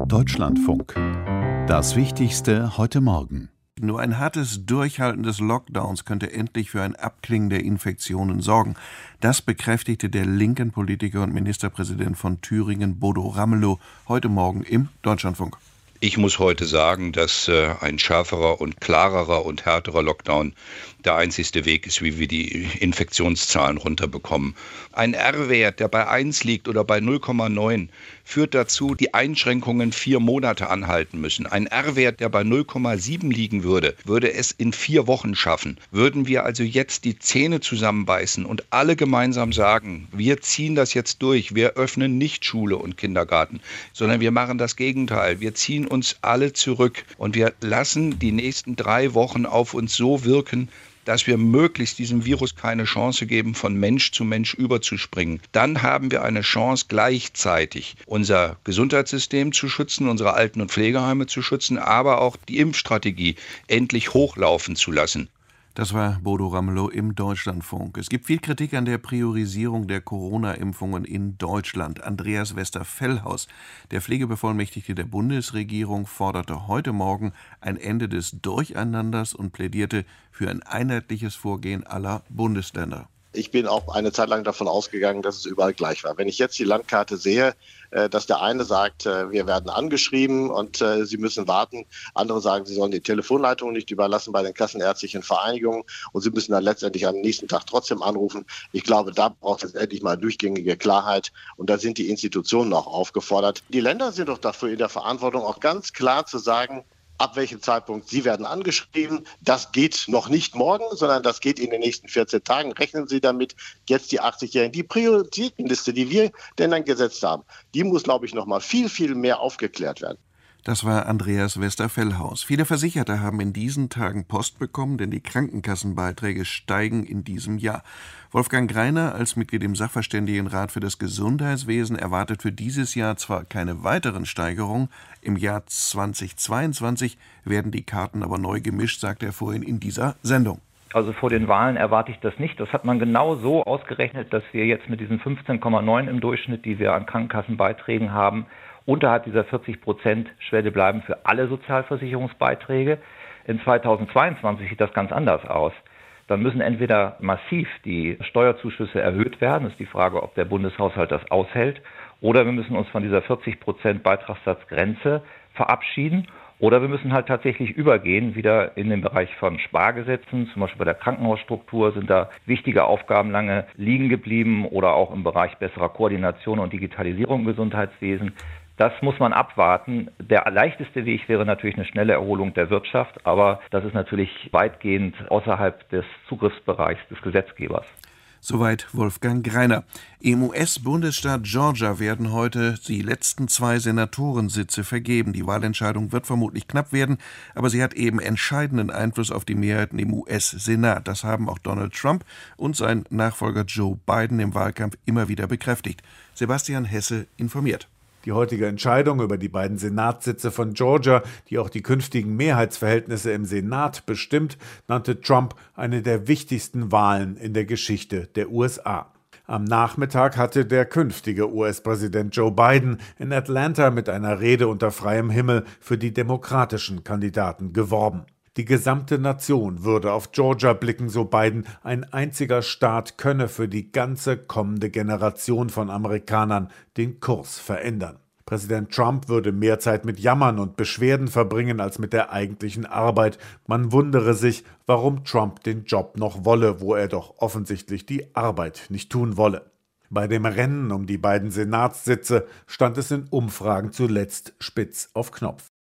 Deutschlandfunk. Das Wichtigste heute Morgen. Nur ein hartes Durchhalten des Lockdowns könnte endlich für ein Abklingen der Infektionen sorgen. Das bekräftigte der linken Politiker und Ministerpräsident von Thüringen, Bodo Ramelow, heute Morgen im Deutschlandfunk. Ich muss heute sagen, dass ein schärferer und klarerer und härterer Lockdown der einzigste Weg ist, wie wir die Infektionszahlen runterbekommen. Ein R-Wert, der bei 1 liegt oder bei 0,9, führt dazu, die Einschränkungen 4 Monate anhalten müssen. Ein R-Wert, der bei 0,7 liegen würde, würde es in 4 Wochen schaffen. Würden wir also jetzt die Zähne zusammenbeißen und alle gemeinsam sagen, wir ziehen das jetzt durch, wir öffnen nicht Schule und Kindergarten, sondern wir machen das Gegenteil. Wir ziehen uns alle zurück und wir lassen die nächsten 3 Wochen auf uns so wirken, dass wir möglichst diesem Virus keine Chance geben, von Mensch zu Mensch überzuspringen. Dann haben wir eine Chance, gleichzeitig unser Gesundheitssystem zu schützen, unsere Alten- und Pflegeheime zu schützen, aber auch die Impfstrategie endlich hochlaufen zu lassen. Das war Bodo Ramelow im Deutschlandfunk. Es gibt viel Kritik an der Priorisierung der Corona-Impfungen in Deutschland. Andreas Westerfellhaus, der Pflegebevollmächtigte der Bundesregierung, forderte heute Morgen ein Ende des Durcheinanders und plädierte für ein einheitliches Vorgehen aller Bundesländer. Ich bin auch eine Zeit lang davon ausgegangen, dass es überall gleich war. Wenn ich jetzt die Landkarte sehe, dass der eine sagt, wir werden angeschrieben und sie müssen warten. Andere sagen, sie sollen die Telefonleitung nicht überlassen bei den kassenärztlichen Vereinigungen und sie müssen dann letztendlich am nächsten Tag trotzdem anrufen. Ich glaube, da braucht es endlich mal durchgängige Klarheit und da sind die Institutionen auch aufgefordert. Die Länder sind doch dafür in der Verantwortung, auch ganz klar zu sagen, ab welchem Zeitpunkt Sie werden angeschrieben. Das geht noch nicht morgen, sondern das geht in den nächsten 14 Tagen. Rechnen Sie damit, jetzt die 80-Jährigen. Die Prioritätenliste, die wir denn dann gesetzt haben, die muss, glaube ich, noch mal viel, viel mehr aufgeklärt werden. Das war Andreas Westerfellhaus. Viele Versicherte haben in diesen Tagen Post bekommen, denn die Krankenkassenbeiträge steigen in diesem Jahr. Wolfgang Greiner als Mitglied im Sachverständigenrat für das Gesundheitswesen erwartet für dieses Jahr zwar keine weiteren Steigerungen, im Jahr 2022 werden die Karten aber neu gemischt, sagt er vorhin in dieser Sendung. Also vor den Wahlen erwarte ich das nicht. Das hat man genau so ausgerechnet, dass wir jetzt mit diesen 15,9 im Durchschnitt, die wir an Krankenkassenbeiträgen haben, unterhalb dieser 40%-Schwelle bleiben für alle Sozialversicherungsbeiträge. In 2022 sieht das ganz anders aus. Dann müssen entweder massiv die Steuerzuschüsse erhöht werden, das ist die Frage, ob der Bundeshaushalt das aushält, oder wir müssen uns von dieser 40% Beitragssatzgrenze verabschieden, oder wir müssen halt tatsächlich übergehen, wieder in den Bereich von Spargesetzen, zum Beispiel bei der Krankenhausstruktur sind da wichtige Aufgaben lange liegen geblieben oder auch im Bereich besserer Koordination und Digitalisierung im Gesundheitswesen. Das muss man abwarten. Der leichteste Weg wäre natürlich eine schnelle Erholung der Wirtschaft, aber das ist natürlich weitgehend außerhalb des Zugriffsbereichs des Gesetzgebers. Soweit Wolfgang Greiner. Im US-Bundesstaat Georgia werden heute die letzten 2 Senatorensitze vergeben. Die Wahlentscheidung wird vermutlich knapp werden, aber sie hat eben entscheidenden Einfluss auf die Mehrheiten im US-Senat. Das haben auch Donald Trump und sein Nachfolger Joe Biden im Wahlkampf immer wieder bekräftigt. Sebastian Hesse informiert. Die heutige Entscheidung über die beiden Senatssitze von Georgia, die auch die künftigen Mehrheitsverhältnisse im Senat bestimmt, nannte Trump eine der wichtigsten Wahlen in der Geschichte der USA. Am Nachmittag hatte der künftige US-Präsident Joe Biden in Atlanta mit einer Rede unter freiem Himmel für die demokratischen Kandidaten geworben. Die gesamte Nation würde auf Georgia blicken, so Biden. Ein einziger Staat könne für die ganze kommende Generation von Amerikanern den Kurs verändern. Präsident Trump würde mehr Zeit mit Jammern und Beschwerden verbringen als mit der eigentlichen Arbeit. Man wundere sich, warum Trump den Job noch wolle, wo er doch offensichtlich die Arbeit nicht tun wolle. Bei dem Rennen um die beiden Senatssitze stand es in Umfragen zuletzt spitz auf Knopf.